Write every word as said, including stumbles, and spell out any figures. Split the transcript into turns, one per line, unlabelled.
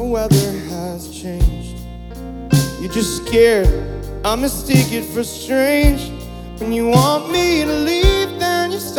weather has changed. You're just scared I mistake it for strange when you want me to leave.